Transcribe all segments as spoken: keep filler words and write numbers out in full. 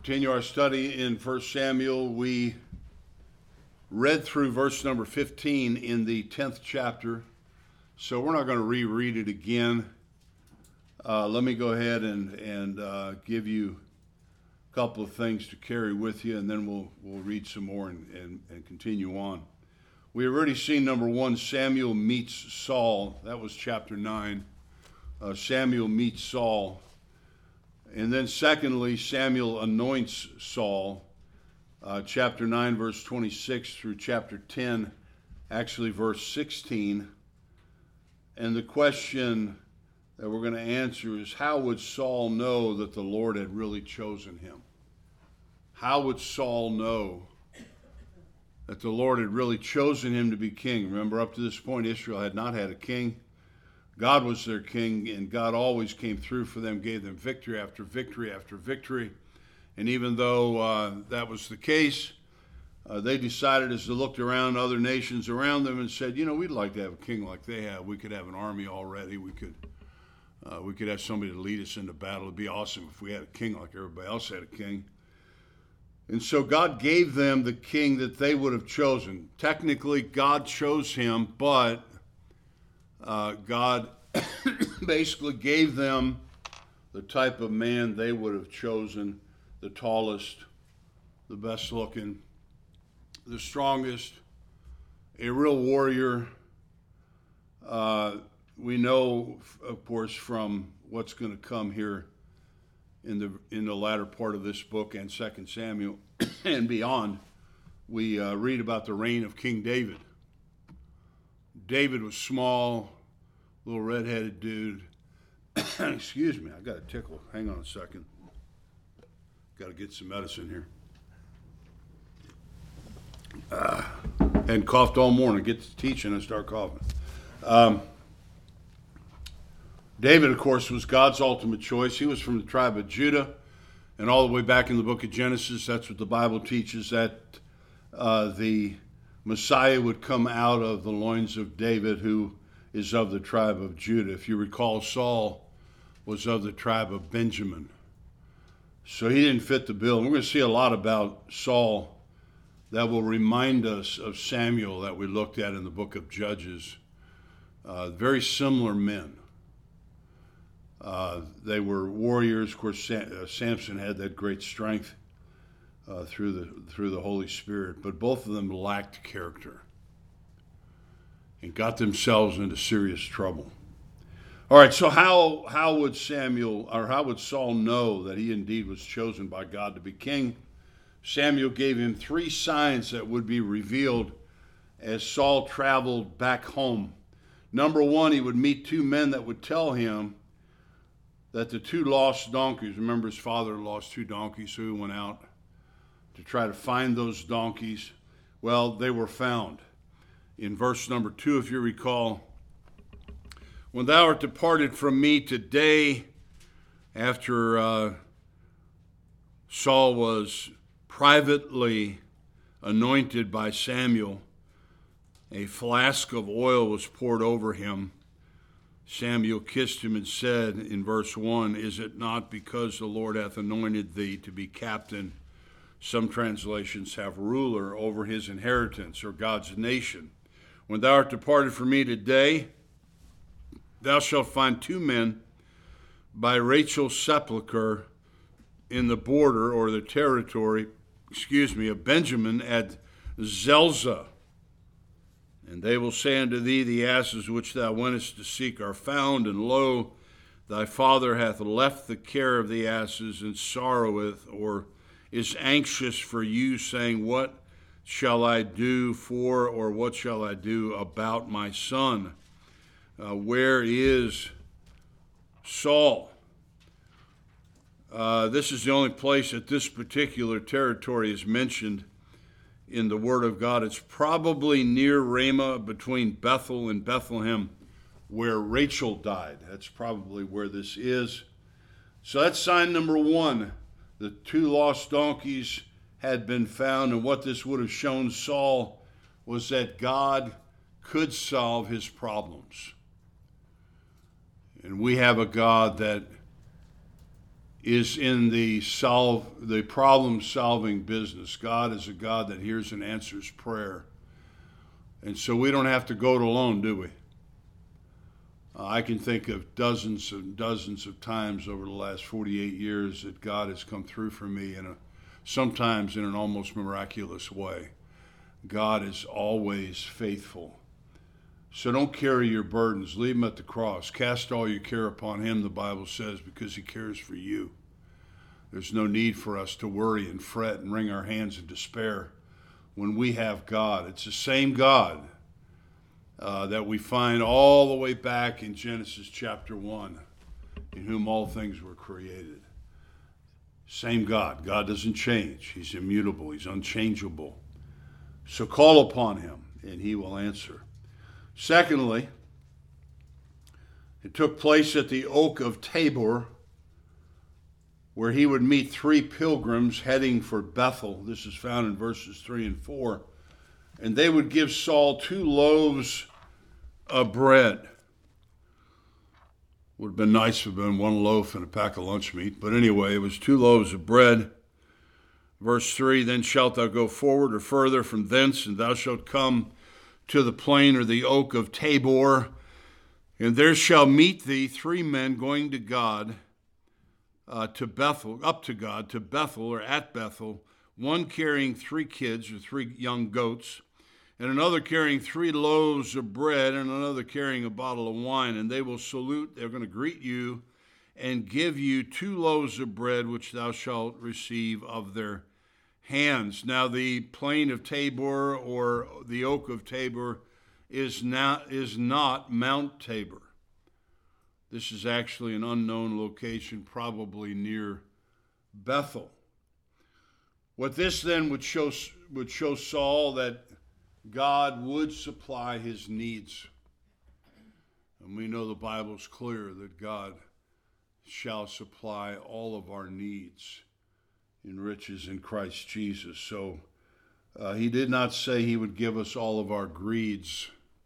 Continue our study in First Samuel. We read through verse number fifteen in the tenth chapter, so we're not going to reread it again. Uh, let me go ahead and, and uh, give you a couple of things to carry with you, and then we'll we'll read some more and, and, and continue on. We already seen number one, Samuel meets Saul. That was chapter nine. Uh, Samuel meets Saul. And then secondly, Samuel anoints Saul, uh, chapter nine, verse twenty-six through chapter ten, actually verse sixteen. And the question that we're going to answer is, how would Saul know that the Lord had really chosen him? How would Saul know that the Lord had really chosen him to be king? Remember, up to this point, Israel had not had a king. God was their king, and God always came through for them, gave them victory after victory after victory. And even though uh, that was the case, uh, they decided as they looked around other nations around them and said, you know, we'd like to have a king like they have. We could have an army already. We could uh, we could have somebody to lead us into battle. It'd be awesome if we had a king like everybody else had a king. And so God gave them the king that they would have chosen. Technically, God chose him, but Uh, God basically gave them the type of man they would have chosen, the tallest, the best looking, the strongest, a real warrior. Uh, we know, of course, from what's going to come here in the in the latter part of this book and Second Samuel and beyond, we uh, read about the reign of King David. David was small, little red-headed dude. Excuse me, I got a tickle. Hang on a second. Got to get some medicine here. Uh, hadn't coughed all morning. Get to teaching and start coughing. Um, David, of course, was God's ultimate choice. He was from the tribe of Judah, and all the way back in the book of Genesis, that's what the Bible teaches, that uh, the Messiah would come out of the loins of David, who is of the tribe of Judah. If you recall, Saul was of the tribe of Benjamin. So he didn't fit the bill. And we're going to see a lot about Saul that will remind us of Samuel that we looked at in the book of Judges. Uh, very similar men. Uh, they were warriors. Of course, Sam, uh, Samson had that great strength Uh, through the through the Holy Spirit, but both of them lacked character and got themselves into serious trouble. All right, so how how would Samuel or how would Saul know that he indeed was chosen by God to be king? Samuel gave him three signs that would be revealed as Saul traveled back home. Number one, he would meet two men that would tell him that the two lost donkeys, remember his father lost two donkeys, so he went out to try to find those donkeys. Well, they were found. In verse number two, if you recall, when thou art departed from me today, after uh, Saul was privately anointed by Samuel, a flask of oil was poured over him. Samuel kissed him and said in verse one, is it not because the Lord hath anointed thee to be captain? Some translations have ruler over his inheritance or God's nation. When thou art departed from me today, thou shalt find two men by Rachel's sepulchre in the border or the territory, excuse me, of Benjamin at Zelzah. And they will say unto thee, the asses which thou wentest to seek are found, and lo, thy father hath left the care of the asses and sorroweth, or is anxious for you, saying, what shall I do for, or what shall I do about my son? Uh, where is Saul? Uh, this is the only place that this particular territory is mentioned in the Word of God. It's probably near Ramah, between Bethel and Bethlehem, where Rachel died. That's probably where this is. So that's sign number one. The two lost donkeys had been found, and what this would have shown Saul was that God could solve his problems. And we have a God that is in the solve the problem-solving business. God is a God that hears and answers prayer. And so we don't have to go it alone, do we? Uh, I can think of dozens and dozens of times over the last forty-eight years that God has come through for me, in a, sometimes in an almost miraculous way. God is always faithful. So don't carry your burdens. Leave them at the cross. Cast all your care upon him, the Bible says, because he cares for you. There's no need for us to worry and fret and wring our hands in despair when we have God. It's the same God uh, that we find all the way back in Genesis chapter one, in whom all things were created. Same God. God doesn't change. He's immutable. He's unchangeable. So call upon him, and he will answer. Secondly, it took place at the Oak of Tabor, where he would meet three pilgrims heading for Bethel. This is found in verses three and four. And they would give Saul two loaves of bread. Would have been nice to have been one loaf and a pack of lunch meat. But anyway, it was two loaves of bread. Verse three, then shalt thou go forward or further from thence, and thou shalt come to the plain or the Oak of Tabor, and there shall meet thee three men going to God, uh, to Bethel, up to God, to Bethel or at Bethel, one carrying three kids or three young goats, and another carrying three loaves of bread, and another carrying a bottle of wine. And they will salute, they're going to greet you, and give you two loaves of bread, which thou shalt receive of their hands. Now the plain of Tabor, or the Oak of Tabor, is not, is not Mount Tabor. This is actually an unknown location, probably near Bethel. What this then would show, would show Saul that God would supply his needs. And we know the Bible's clear that God shall supply all of our needs in riches in Christ Jesus. So uh, he did not say he would give us all of our greeds.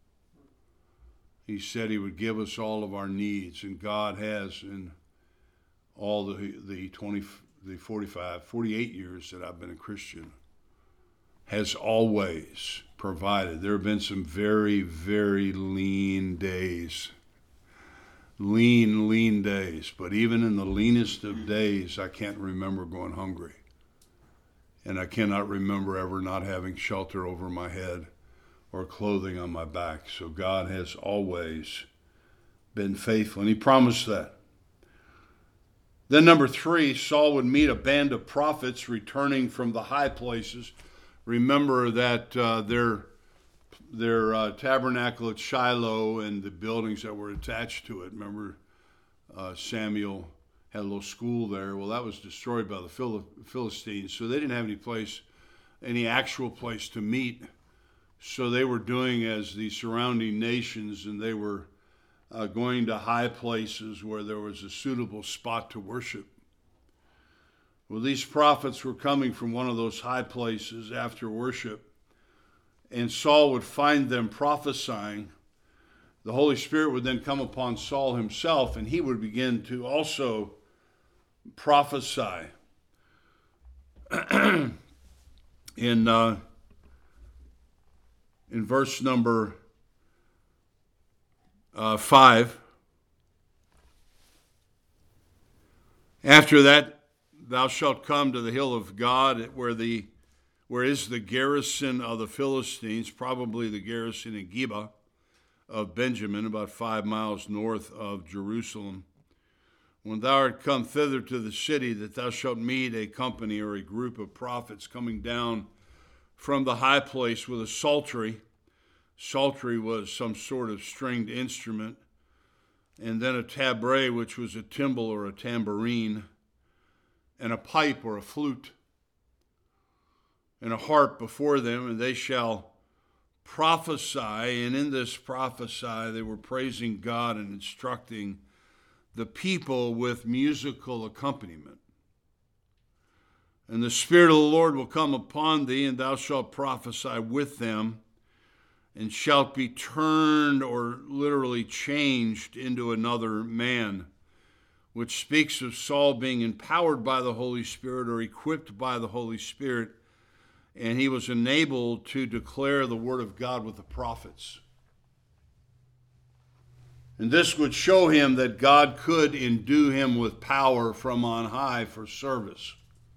He said he would give us all of our needs, and God has, in all the the twenty, the forty-five, forty-eight years that I've been a Christian, has always provided. There have been some very, very lean days. Lean, lean days. But even in the leanest of days, I can't remember going hungry. And I cannot remember ever not having shelter over my head or clothing on my back. So God has always been faithful, and he promised that. Then number three, Saul would meet a band of prophets returning from the high places. Remember that uh, their their uh, tabernacle at Shiloh and the buildings that were attached to it. Remember, uh, Samuel had a little school there. Well, that was destroyed by the Phil- Philistines, so they didn't have any place, any actual place to meet. So they were doing as the surrounding nations, and they were uh, going to high places where there was a suitable spot to worship. Well, these prophets were coming from one of those high places after worship, and Saul would find them prophesying. The Holy Spirit would then come upon Saul himself, and he would begin to also prophesy. in uh, in verse number uh, five, after that, thou shalt come to the hill of God, where the where is the garrison of the Philistines, probably the garrison in Geba of Benjamin, about five miles north of Jerusalem. When thou art come thither to the city, that thou shalt meet a company or a group of prophets coming down from the high place with a psaltery. Psaltery was some sort of stringed instrument, and then a tabret, which was a timbrel or a tambourine, and a pipe or a flute, and a harp before them, and they shall prophesy. And in this prophesy, they were praising God and instructing the people with musical accompaniment. And the Spirit of the Lord will come upon thee, and thou shalt prophesy with them, and shalt be turned, or literally changed, into another man. which speaks of Saul being empowered by the Holy Spirit or equipped by the Holy Spirit, and he was enabled to declare the word of God with the prophets. And this would show him that God could endue him with power from on high for service.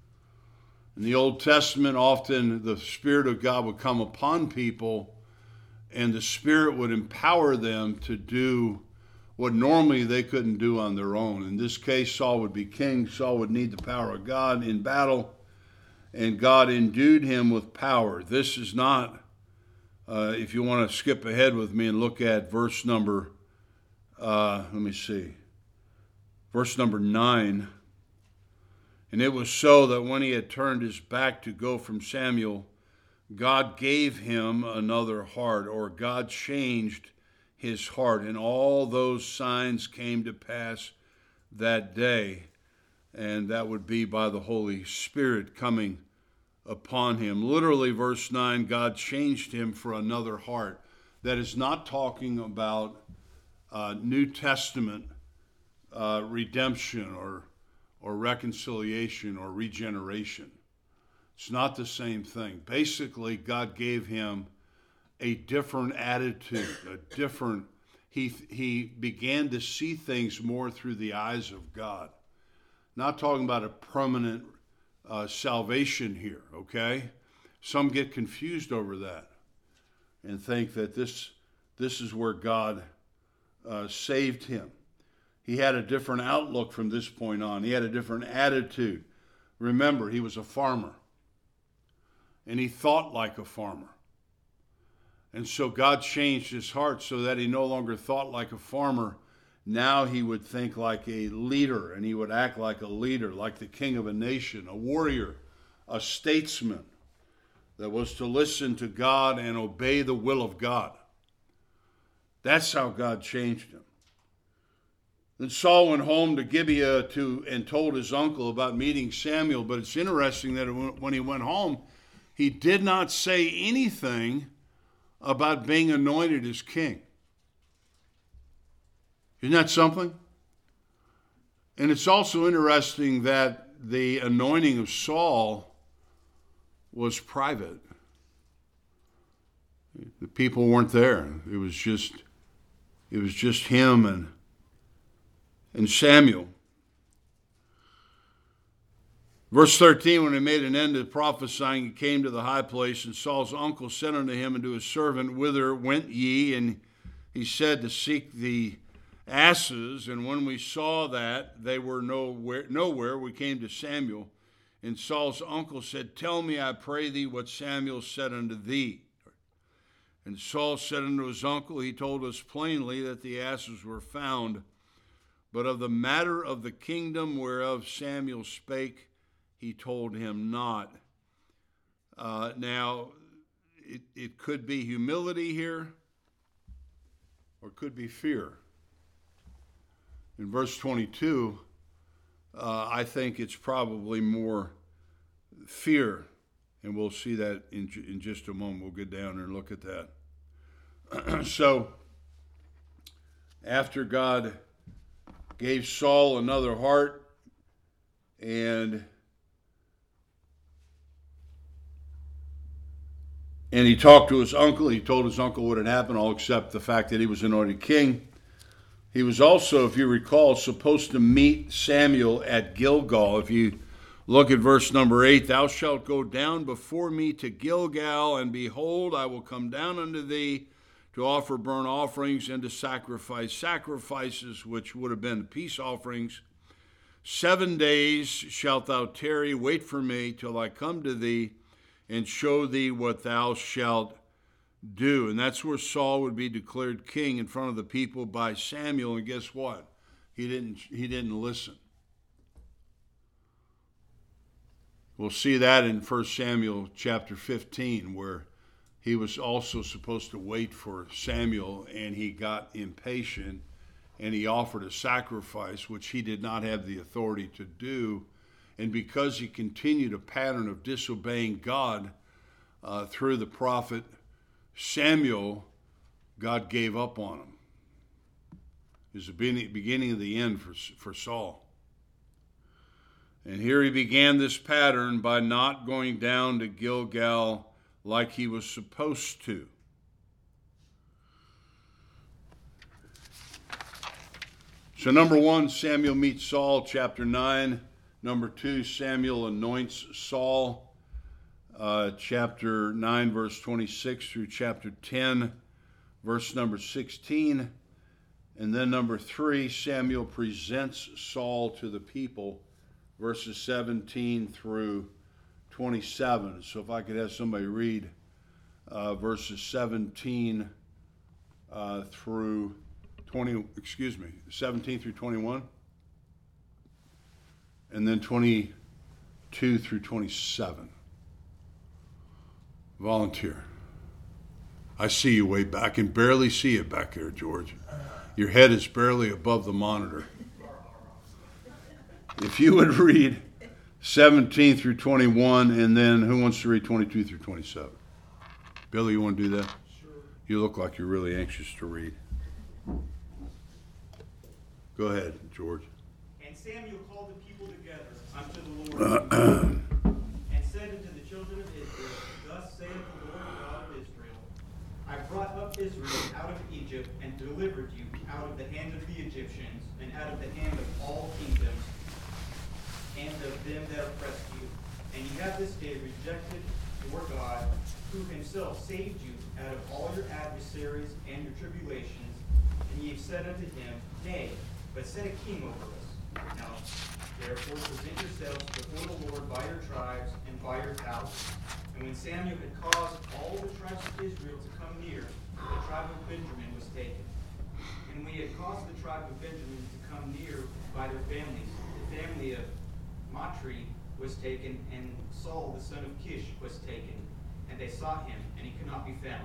In the Old Testament, often the Spirit of God would come upon people, and the Spirit would empower them to do what normally they couldn't do on their own. In this case, Saul would be king. Saul would need the power of God in battle, and God endued him with power. This is not, uh, if you want to skip ahead with me and look at verse number Uh, let me see, verse number nine. And it was so that when he had turned his back to go from Samuel, God gave him another heart, or God changed his heart. And all those signs came to pass that day. And that would be by the Holy Spirit coming upon him. Literally, verse nine, God changed him for another heart. That is not talking about Uh, New Testament uh, redemption or or reconciliation or regeneration. It's not the same thing. Basically, God gave him a different attitude, a different, he, he began to see things more through the eyes of God. Not talking about a permanent uh, salvation here, okay? Some get confused over that and think that this this is where God Uh, saved him. He had a different outlook from this point on. He had a different attitude. Remember, he was a farmer, and he thought like a farmer. And so God changed his heart so that he no longer thought like a farmer. Now he would think like a leader, and he would act like a leader, like the king of a nation, a warrior, a statesman that was to listen to God and obey the will of God. That's how God changed him. Then Saul went home to Gibeah to and told his uncle about meeting Samuel. But it's interesting that when he went home, he did not say anything about being anointed as king. Isn't that something? And it's also interesting that the anointing of Saul was private. The people weren't there. It was just It was just him and and Samuel. Verse thirteen, when he made an end of prophesying, he came to the high place, and Saul's uncle said unto him and to his servant, Whither went ye? And he said, To seek the asses. And when we saw that they were nowhere, nowhere, we came to Samuel. And Saul's uncle said, Tell me, I pray thee, what Samuel said unto thee. And Saul said unto his uncle, He told us plainly that the asses were found, but of the matter of the kingdom whereof Samuel spake, he told him not. Uh, now, it, it could be humility here, or it could be fear. In verse twenty-two, uh, I think it's probably more fear. And we'll see that in, in just a moment. We'll get down there and look at that. So, after God gave Saul another heart, and and he talked to his uncle, he told his uncle what had happened, all except the fact that he was anointed king. He was also, if you recall, supposed to meet Samuel at Gilgal. If you look at verse number eight, Thou shalt go down before me to Gilgal, and behold, I will come down unto thee to offer burnt offerings and to sacrifice sacrifices, which would have been peace offerings. Seven days shalt thou tarry, wait for me till I come to thee and show thee what thou shalt do. And that's where Saul would be declared king in front of the people by Samuel. And guess what? He didn't, he didn't listen. We'll see that in First Samuel chapter fifteen, where he was also supposed to wait for Samuel, and he got impatient, and he offered a sacrifice, which he did not have the authority to do. And because he continued a pattern of disobeying God uh, through the prophet Samuel, God gave up on him. It was the beginning of the end for, for Saul. And here he began this pattern by not going down to Gilgal like he was supposed to. So number one, Samuel meets Saul, chapter nine. Number two, Samuel anoints Saul, uh, chapter nine, verse twenty-six through chapter ten, verse number sixteen. And then number three, Samuel presents Saul to the people, verses seventeen through twenty-seven. So if I could have somebody read uh, verses seventeen uh, through twenty, excuse me, seventeen through twenty-one, and then twenty-two through twenty-seven. Volunteer. I see you way back. I can barely see you back there, George. Your head is barely above the monitor. If you would read seventeen through twenty-one, and then who wants to read twenty-two through twenty-seven? Billy, you want to do that? Sure. You look like you're really anxious to read. Go ahead, George. And Samuel called the people together unto the Lord, and said unto the children of Israel, Thus saith the Lord God of Israel, I brought up Israel out of Egypt, and delivered you out of the hand of the Egyptians, and out of the hand of all kingdoms, and of them that oppressed you. And ye have this day rejected your God, who himself saved you out of all your adversaries and your tribulations. And ye have said unto him, Nay, but set a king over us. Now, therefore, present yourselves before the Lord by your tribes and by your thousands. And when Samuel had caused all the tribes of Israel to come near, the tribe of Benjamin was taken. And when he had caused the tribe of Benjamin to come near by their families, the family of Matri was taken, and Saul the son of Kish was taken. And they sought him, and he could not be found.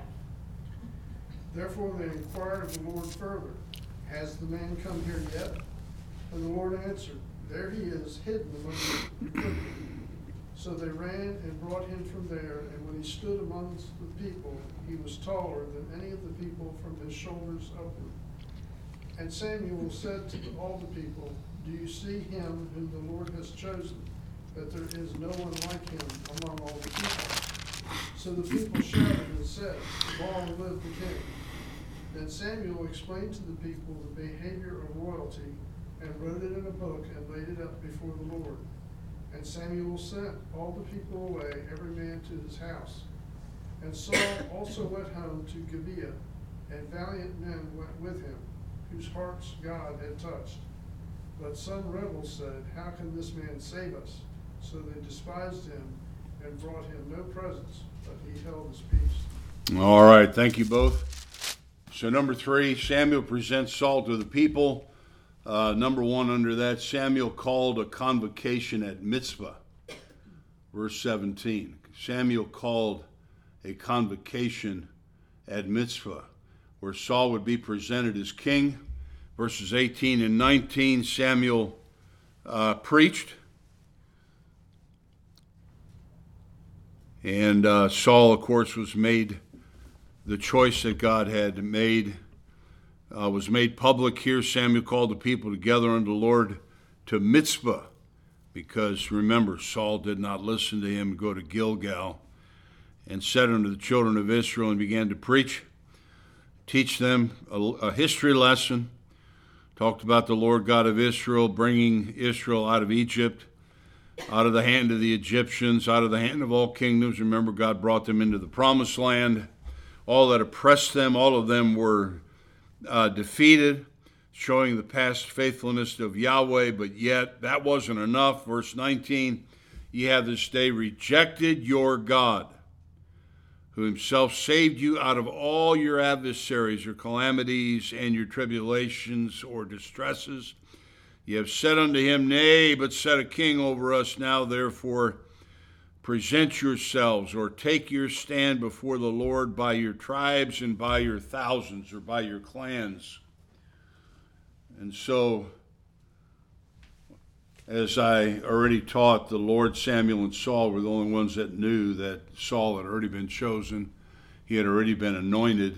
Therefore they inquired of the Lord further, Has the man come here yet? And the Lord answered, There he is, hidden among the people. So they ran and brought him from there, and when he stood amongst the people, he was taller than any of the people from his shoulders upward. And Samuel said to all the people, Do you see him whom the Lord has chosen, that there is no one like him among all the people? So the people shouted and said, Long live the king. Then Samuel explained to the people the behavior of royalty, and wrote it in a book, and laid it up before the Lord. And Samuel sent all the people away, every man to his house. And Saul also went home to Gibeah, and valiant men went with him, whose hearts God had touched. But some rebels said, How can this man save us? So they despised him, and brought him no presents, but he held his peace. All right, thank you both. So number three, Samuel presents Saul to the people. Uh, number one under that, Samuel called a convocation at Mizpah. Verse seventeen, Samuel called a convocation at Mizpah, where Saul would be presented as king. Verses eighteen and nineteen, Samuel uh, preached. And uh, Saul, of course, was made, the choice that God had made uh, was made public here. Samuel called the people together unto the Lord to Mizpah, because remember, Saul did not listen to him, go to Gilgal, and said unto the children of Israel, and began to preach, teach them a, a history lesson, talked about the Lord God of Israel, bringing Israel out of Egypt, out of the hand of the Egyptians, out of the hand of all kingdoms. Remember, God brought them into the promised land. All that oppressed them, all of them were uh, defeated, showing the past faithfulness of Yahweh, but yet that wasn't enough. Verse nineteen, ye have this day rejected your God, who himself saved you out of all your adversaries, your calamities, and your tribulations or distresses. Ye have said unto him, Nay, but set a king over us. Now therefore present yourselves, or take your stand before the Lord by your tribes and by your thousands, or by your clans. And so, as I already taught, the Lord, Samuel, and Saul were the only ones that knew that Saul had already been chosen. He had already been anointed.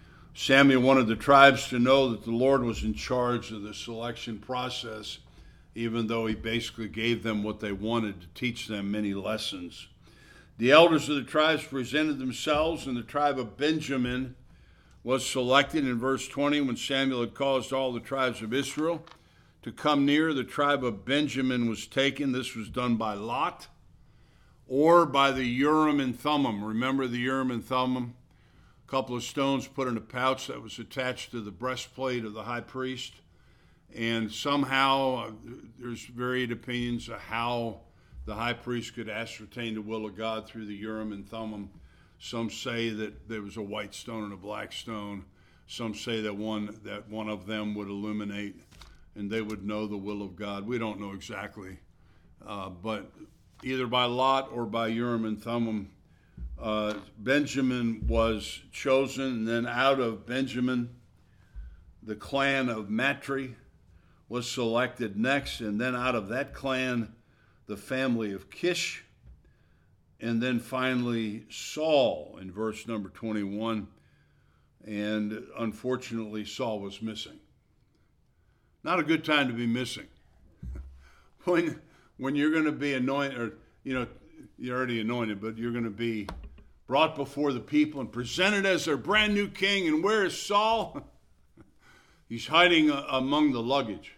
Samuel wanted the tribes to know that the Lord was in charge of the selection process. even though he basically gave them what they wanted to teach them many lessons. The elders of the tribes presented themselves, and the tribe of Benjamin was selected in verse twenty when Samuel had caused all the tribes of Israel to come near. The tribe of Benjamin was taken. This was done by lot or by the Urim and Thummim. Remember the Urim and Thummim? A couple of stones put in a pouch that was attached to the breastplate of the high priest. And somehow uh, there's varied opinions of how the high priest could ascertain the will of God through the Urim and Thummim. Some say that there was a white stone and a black stone. Some say that one that one of them would illuminate and they would know the will of God. We don't know exactly. Uh, but either by lot or by Urim and Thummim, uh, Benjamin was chosen. And then out of Benjamin, the clan of Matri was selected next. And then out of that clan, the family of Kish. And then finally, Saul in verse number twenty-one. And unfortunately, Saul was missing. Not a good time to be missing. when, when you're going to be anointed, or, you know, you're already anointed, but you're going to be brought before the people and presented as their brand new king. And where is Saul? He's hiding uh, among the luggage.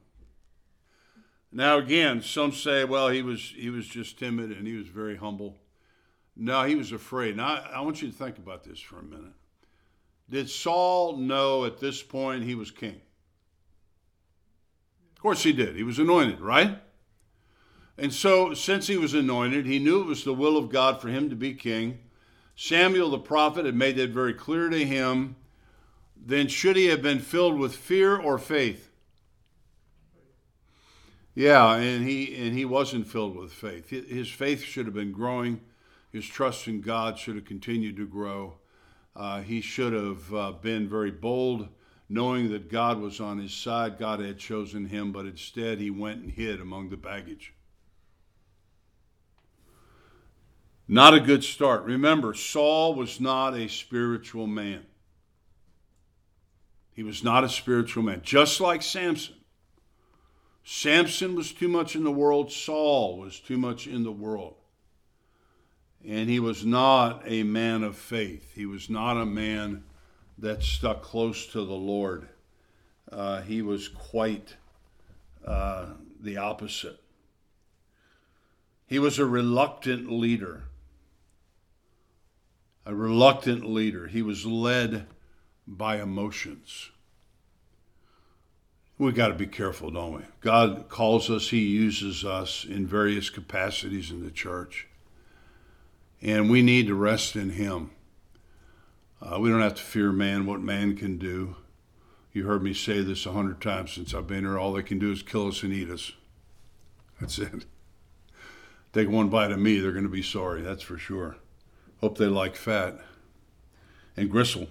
Now again, some say, well, he was he was just timid and he was very humble. No, he was afraid. Now, I, I want you to think about this for a minute. Did Saul know at this point he was king? Of course he did. He was anointed, right? And so, since he was anointed, he knew it was the will of God for him to be king. Samuel the prophet had made that very clear to him. Then should he have been filled with fear or faith? Yeah, and he and he wasn't filled with faith. His faith should have been growing. His trust in God should have continued to grow. Uh, he should have uh, been very bold, knowing that God was on his side. God had chosen him, but instead he went and hid among the baggage. Not a good start. Remember, Saul was not a spiritual man. He was not a spiritual man, just like Samson. Samson was too much in the world. Saul was too much in the world. And he was not a man of faith. He was not a man that stuck close to the Lord. Uh, he was quite uh, the opposite. He was a reluctant leader. A reluctant leader. He was led by emotions. We got to be careful, don't we? God calls us, he uses us in various capacities in the church. And we need to rest in him. Uh, we don't have to fear man, what man can do. You heard me say this a hundred times since I've been here. All they can do is kill us and eat us. That's it. Take one bite of me, they're going to be sorry, that's for sure. Hope they like fat and gristle.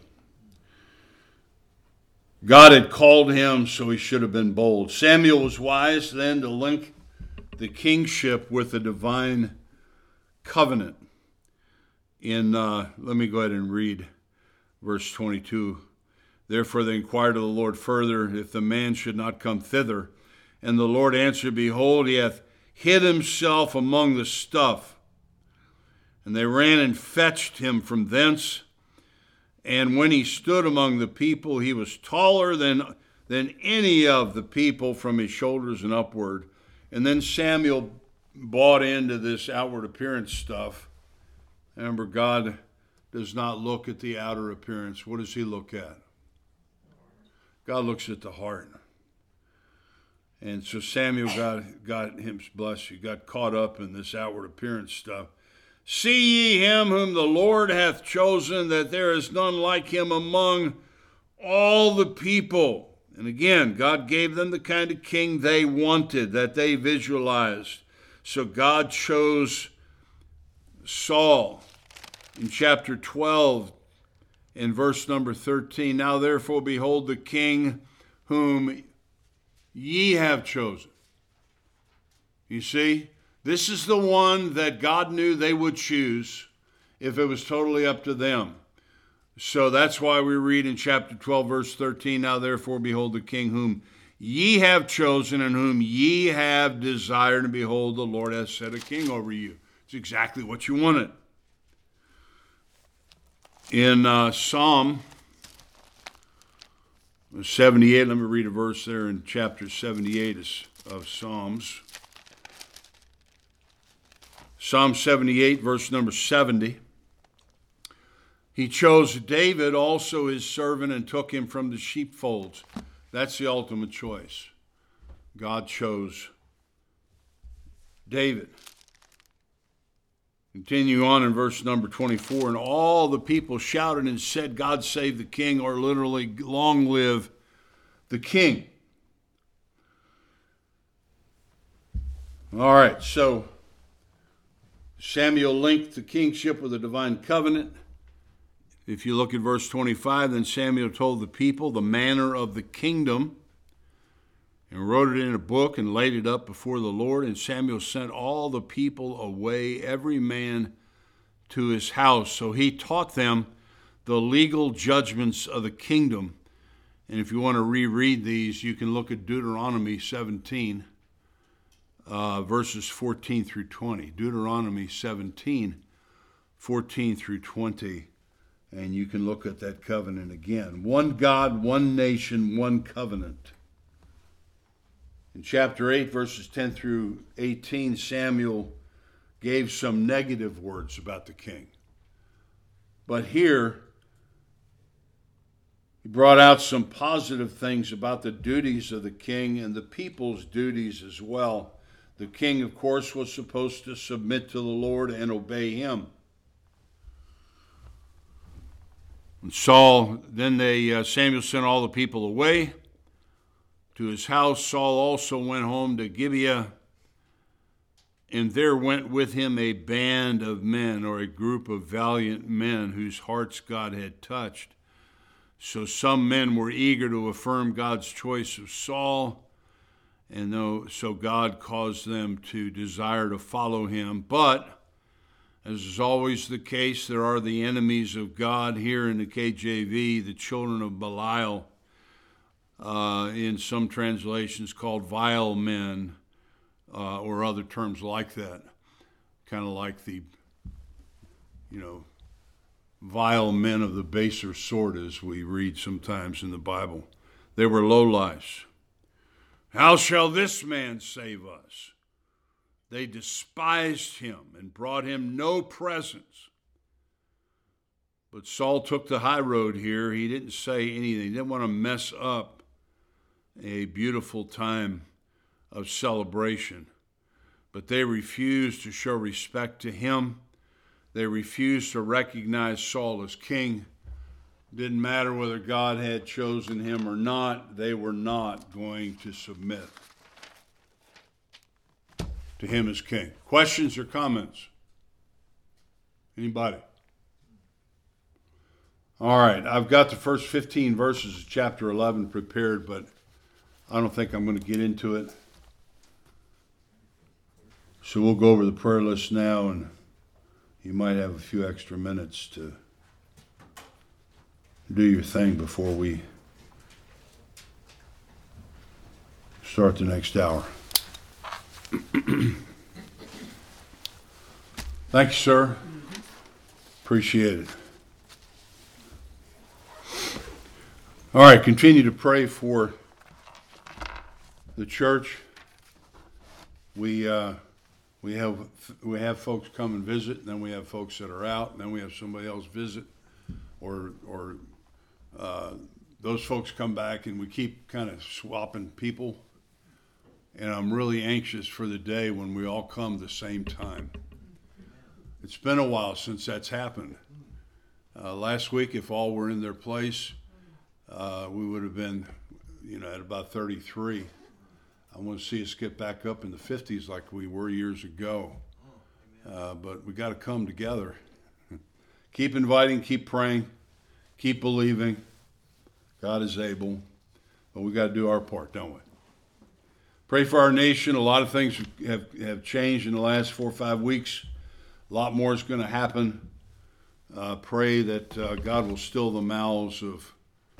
God had called him, so he should have been bold. Samuel was wise then to link the kingship with the divine covenant. In uh, let me go ahead and read verse twenty-two. Therefore they inquired of the Lord further if the man should not come thither. And the Lord answered, behold, he hath hid himself among the stuff. And they ran and fetched him from thence. And when he stood among the people, he was taller than, than any of the people from his shoulders and upward. And then Samuel bought into this outward appearance stuff. Remember, God does not look at the outer appearance. What does he look at? God looks at the heart. And so Samuel got, got him, bless you, got caught up in this outward appearance stuff. See ye him whom the Lord hath chosen, that there is none like him among all the people. And again, God gave them the kind of king they wanted, that they visualized. So God chose Saul in chapter twelve, in verse number thirteen. Now therefore behold the king whom ye have chosen. You see? This is the one that God knew they would choose if it was totally up to them. So that's why we read in chapter twelve, verse thirteen, now therefore behold the king whom ye have chosen and whom ye have desired, and behold, the Lord hath set a king over you. It's exactly what you wanted. In uh, Psalm seventy-eight, let me read a verse there in chapter seventy-eight of Psalms. Psalm seventy-eight, verse number seventy. He chose David, also his servant, and took him from the sheepfolds. That's the ultimate choice. God chose David. Continue on in verse number twenty-four. And all the people shouted and said, God save the king, or literally, long live the king. All right, so Samuel linked the kingship with a divine covenant. If you look at verse twenty-five, then Samuel told the people the manner of the kingdom and wrote it in a book and laid it up before the Lord. And Samuel sent all the people away, every man to his house. So he taught them the legal judgments of the kingdom. And if you want to reread these, you can look at Deuteronomy seventeen, uh, verses fourteen through twenty. Deuteronomy seventeen, fourteen through twenty. And you can look at that covenant again. One God, one nation, one covenant. In chapter eight, verses ten through eighteen, Samuel gave some negative words about the king. But here, he brought out some positive things about the duties of the king and the people's duties as well. The king, of course, was supposed to submit to the Lord and obey him. And Saul, then they, uh, Samuel sent all the people away to his house. Saul also went home to Gibeah, and there went with him a band of men, or a group of valiant men whose hearts God had touched. So some men were eager to affirm God's choice of Saul, and though, so God caused them to desire to follow him. But as is always the case, there are the enemies of God. Here in the K J V, the children of Belial, uh, in some translations called vile men, uh, or other terms like that. Kind of like the, you know, vile men of the baser sort, as we read sometimes in the Bible. They were lowlifes. How shall this man save us? They despised him and brought him no presents. But Saul took the high road here. He didn't say anything. He didn't want to mess up a beautiful time of celebration. But they refused to show respect to him. They refused to recognize Saul as king. Didn't matter whether God had chosen him or not. They were not going to submit to him as king. Questions or comments? Anybody? All right, I've got the first fifteen verses of chapter eleven prepared, but I don't think I'm going to get into it. So we'll go over the prayer list now, and you might have a few extra minutes to do your thing before we start the next hour. Thank you, sir. Appreciate it. All right, continue to pray for the church. We uh, we have we have folks come and visit, and then we have folks that are out, and then we have somebody else visit, or or uh, those folks come back, and we keep kind of swapping people. And I'm really anxious for the day when we all come the same time. It's been a while since that's happened. Uh, last week, if all were in their place, uh, we would have been, you know, at about thirty-three. I want to see us get back up in the fifties like we were years ago. Uh, but we got to come together. Keep inviting, keep praying, keep believing. God is able. But we got to do our part, don't we? Pray for our nation. A lot of things have, have changed in the last four or five weeks. A lot more is going to happen. Uh, pray that uh, God will still the mouths of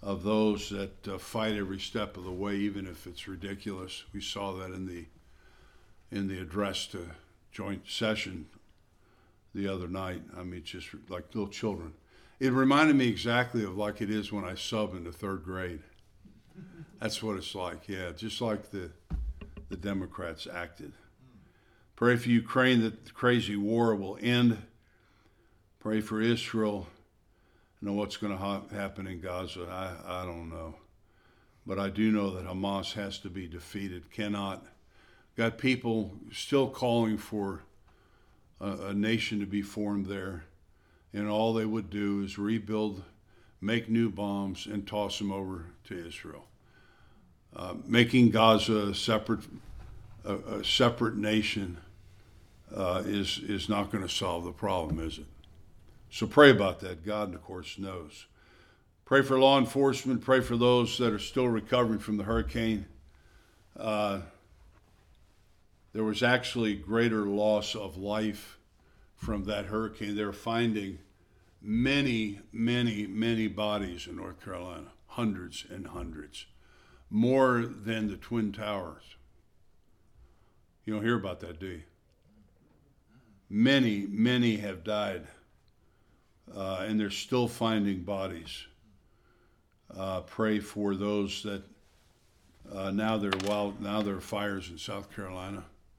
of those that uh, fight every step of the way, even if it's ridiculous. We saw that in the in the address to joint session the other night. I mean, just like little children. It reminded me exactly of like it is when I sub in the third grade. That's what it's like, yeah, just like the the Democrats acted. Pray for Ukraine that the crazy war will end. Pray for Israel. I know what's going to ha- happen in Gaza. I, I don't know. But I do know that Hamas has to be defeated. Cannot. Got people still calling for a, a nation to be formed there. And all they would do is rebuild, make new bombs, and toss them over to Israel. Uh, making Gaza a separate, a, a separate nation uh, is, is not going to solve the problem, is it? So pray about that. God, of course, knows. Pray for law enforcement. Pray for those that are still recovering from the hurricane. Uh, there was actually greater loss of life from that hurricane. They're finding many, many, many bodies in North Carolina, hundreds and hundreds, more than the Twin Towers. You don't hear about that, do you? Many, many have died, uh, and they're still finding bodies. Uh, pray for those that uh, now there are wild, now there are fires in South Carolina.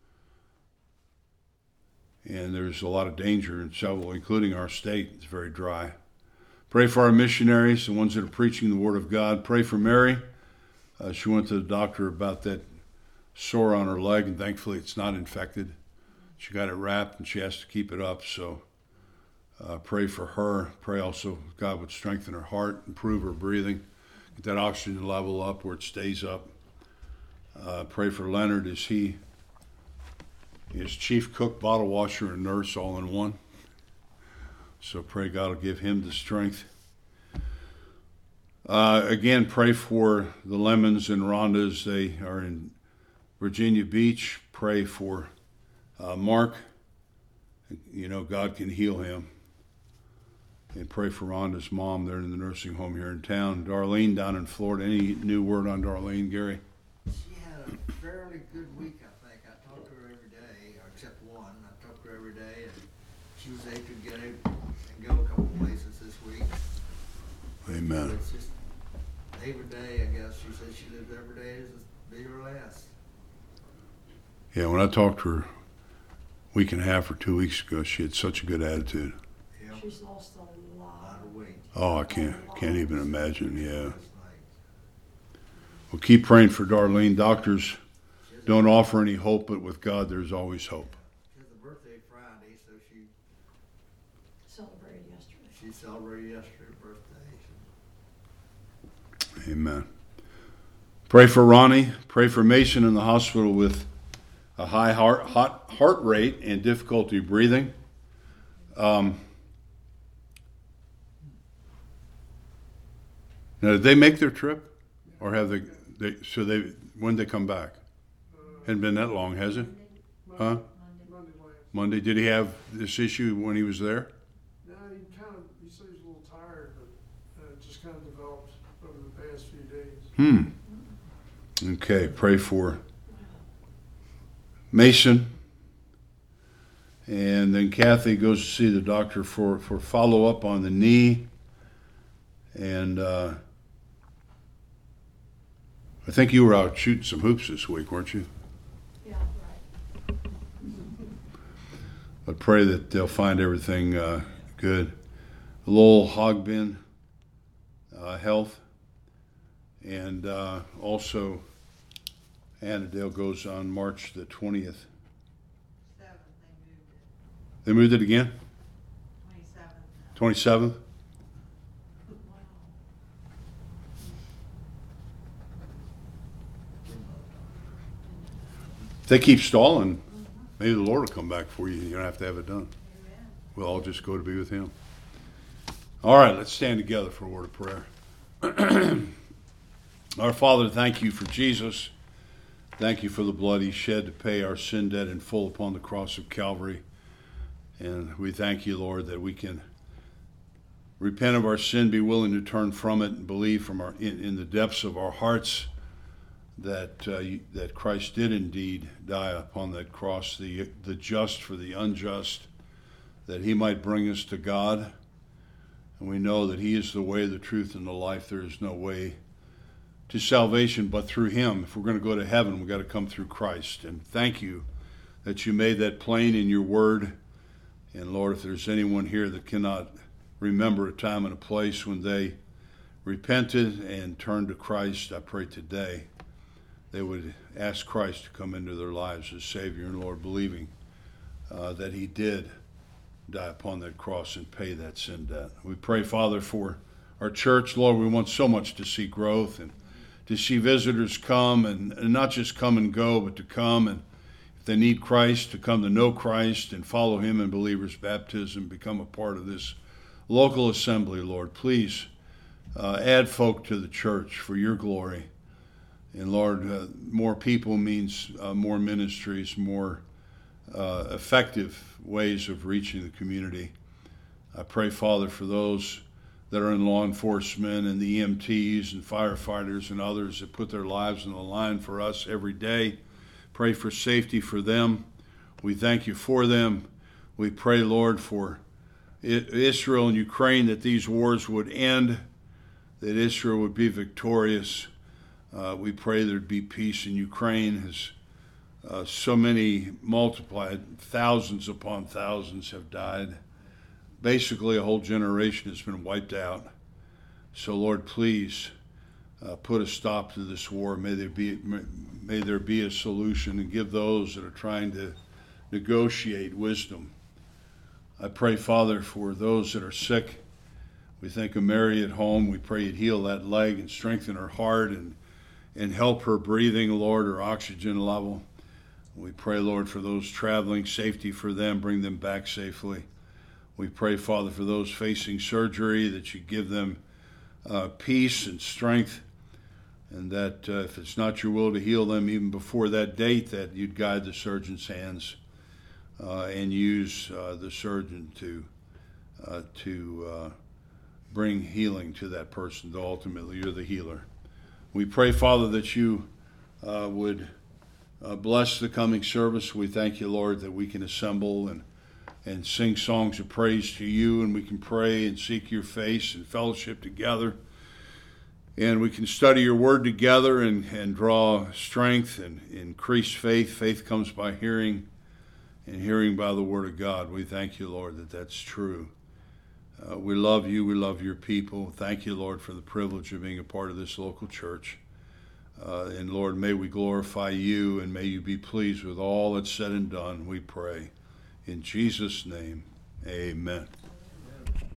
And there's a lot of danger in several, including our state. It's very dry. Pray for our missionaries, the ones that are preaching the Word of God. Pray for Mary. Uh, she went to the doctor about that sore on her leg, and thankfully it's not infected. She got it wrapped, and she has to keep it up. So uh, pray for her. Pray also God would strengthen her heart, improve her breathing, get that oxygen level up where it stays up. Uh, pray for Leonard as he is chief cook, bottle washer, and nurse all in one. So pray God will give him the strength. Uh, again, pray for the Lemons and Rhondas. They are in Virginia Beach. Pray for uh, Mark. You know, God can heal him. And pray for Rhonda's mom. They're in the nursing home here in town. Darlene down in Florida. Any new word on Darlene, Gary? She had a fairly good week, I think. I talked to her every day, except one. I talked to her every day, and she was able to get out and go a couple places this week. Amen. So it's just every day, I guess. She said she lived every day as be her last. Yeah, when I talked to her a week and a half or two weeks ago, she had such a good attitude. Yeah. She's lost a A lot. lot of weight. Oh, I can't can't even imagine. Yeah. Last night. Well, keep praying for Darlene. Doctors don't offer any hope, but with God, there's always hope. She has a birthday Friday, so she Celebrated yesterday. she celebrated yesterday her birthday. Amen. Pray for Ronnie. Pray for Mason in the hospital with a high heart hot heart rate and difficulty breathing. Um, now, did they make their trip, or have they? They so they when did they come back? Hadn't been that long, has it? Huh? Monday last. Monday. Did he have this issue when he was there? No, he kind of, he said he's a little tired, but uh, it just kind of developed over the past few days. Hmm. Okay. Pray for Mason. And then Kathy goes to see the doctor for, for follow-up on the knee. And uh, I think you were out shooting some hoops this week, weren't you? Yeah, right. But pray that they'll find everything uh, good. Lowell Hogbin, uh, health. And uh, also, Annandale goes on March the twentieth. Seventh, they moved it, They moved it again? twenty-seventh. twenty-seventh? Wow. If they keep stalling, maybe the Lord will come back for you and you don't have to have it done. Amen. We'll all just go to be with Him. All right, let's stand together for a word of prayer. Our Father, thank you for Jesus. Thank you for the blood He shed to pay our sin debt in full upon the cross of Calvary. And we thank you, Lord, that we can repent of our sin, be willing to turn from it, and believe from our in, in the depths of our hearts that uh, that Christ did indeed die upon that cross, the the just for the unjust, that he might bring us to God. And we know that he is the way, the truth, and the life. There is no way to salvation but through him. If we're going to go to heaven, we've got to come through Christ. And thank you that you made that plain in your word. And Lord, if there's anyone here that cannot remember a time and a place when they repented and turned to Christ, I pray today they would ask Christ to come into their lives as Savior and Lord, believing uh, that he did die upon that cross and pay that sin debt. We pray, Father, for our church. Lord, we want so much to see growth and to see visitors come, and, and not just come and go, but to come and, if they need Christ, to come to know Christ and follow him in believers' baptism, become a part of this local assembly. Lord, please uh, add folk to the church for your glory. And Lord, uh, more people means uh, more ministries, more uh, effective ways of reaching the community. I pray, Father, for those that are in law enforcement and the E M Ts and firefighters and others that put their lives on the line for us every day. Pray for safety for them. We thank you for them. We pray, Lord, for Israel and Ukraine, that these wars would end, that Israel would be victorious. Uh, we pray there'd be peace in Ukraine, as uh, so many multiplied, thousands upon thousands have died. Basically, a whole generation has been wiped out. So, Lord, please uh, put a stop to this war. May there be, may there be a solution, and give those that are trying to negotiate wisdom. I pray, Father, for those that are sick. We think of Mary at home. We pray you'd heal that leg and strengthen her heart and, and help her breathing, Lord, her oxygen level. We pray, Lord, for those traveling, safety for them, bring them back safely. We pray, Father, for those facing surgery, that you give them uh, peace and strength, and that uh, if it's not your will to heal them even before that date, that you'd guide the surgeon's hands uh, and use uh, the surgeon to uh, to uh, bring healing to that person. Though ultimately you're the healer. We pray, Father, that you uh, would uh, bless the coming service. We thank you, Lord, that we can assemble and and sing songs of praise to you, and we can pray and seek your face and fellowship together. And we can study your word together and, and draw strength and increase faith. Faith comes by hearing, and hearing by the word of God. We thank you, Lord, that that's true. Uh, we love you. We love your people. Thank you, Lord, for the privilege of being a part of this local church. Uh, and Lord, may we glorify you, and may you be pleased with all that's said and done, we pray. In Jesus' name, amen.